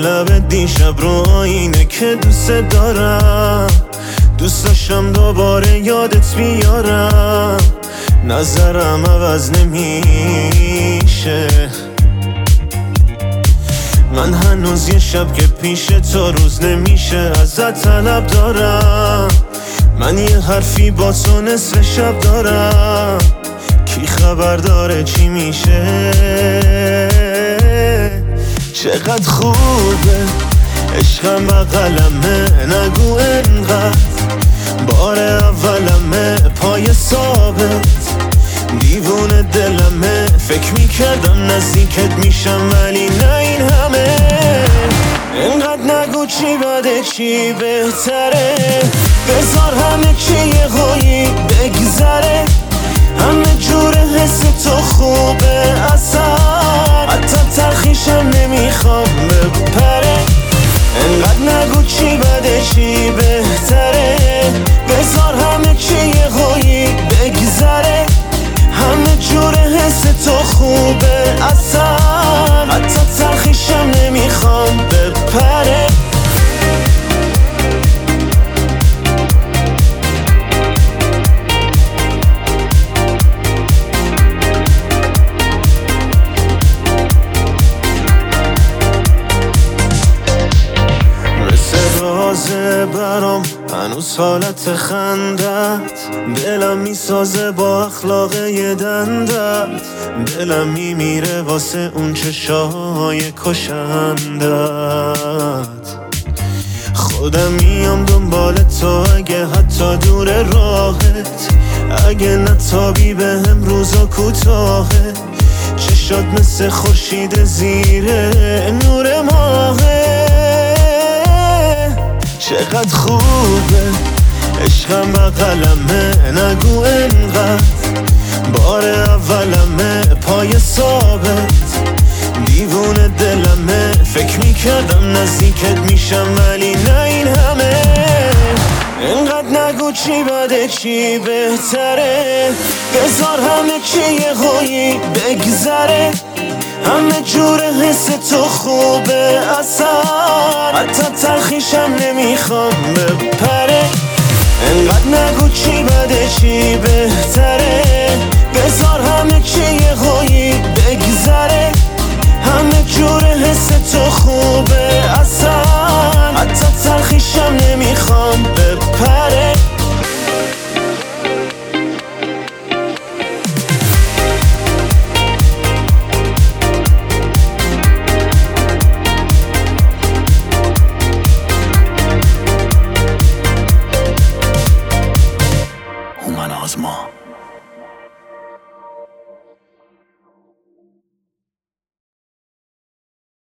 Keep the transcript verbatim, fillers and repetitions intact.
لب دیشب رو آینه که دوست دارم، دوست داشتم دوباره یادت بیارم. نظرم عوض نمیشه، من هنوز یه شب که پیش تو روز نمیشه ازت طلب دارم. من یه حرفی با تو نصف شب دارم، کی خبر داره چی میشه؟ چقدر خوبه عشقم بغلمه، نگو انقدر بار اولمه، پای ثابت دیوونه دلمه. فکر میکردم نزدیکت میشم ولی نه این همه. انقدر نگو چی بده چی بهتره، بذار همه چی یه قوی بگذره. همه جور حس تو خوبه اصلا، حتی تلخیشم نمیخوام بپره. انقدر نگو چی بده چی بهتره، بذار همه چی یه قوی بگذره. همه جور حس تو خوبه اصلا، حتی تلخیشم نمیخوام بپره. تازه برام هنوز حالت خندت، دلم میسازه با اخلاق یه دندت. دلم میمیره واسه اون چشای کشندت. خودم میام دنبال تو اگه حتی دور راهت، اگه نتابی به هم روزا کوتاهه. چشات مثل خورشید زیره نور ماهه. چقدر خوبه عشقم بغلمه، نگو انقدر بار اولمه، پای ثابت دیوونه دلمه. فکر میکردم نزدیکت میشم ولی نه این همه. انقدر نگو چی بده چی بهتره، بذار همه چی یه قوی بگذره. همه جور حس تو خوبه اصلا، حتی تلخیشم نمیخوام بپره. انقدر نگو چی بده چی بهتره،